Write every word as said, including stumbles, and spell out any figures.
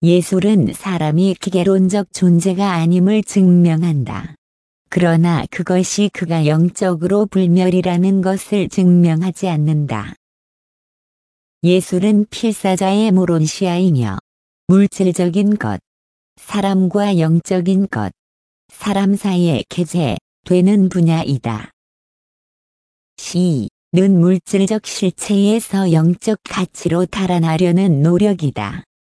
예술은 사람이 기계론적 존재가 아님을 증명한다. 그러나 그것이 그가 영적으로 불멸이라는 것을 증명하지 않는다. 예술은 필사자의 모론시아이며 물질적인 것, 사람과 영적인 것, 사람 사이에 개재되는 분야이다. 시는 물질적 실체에서 영적 가치로 달아나려는 노력이다.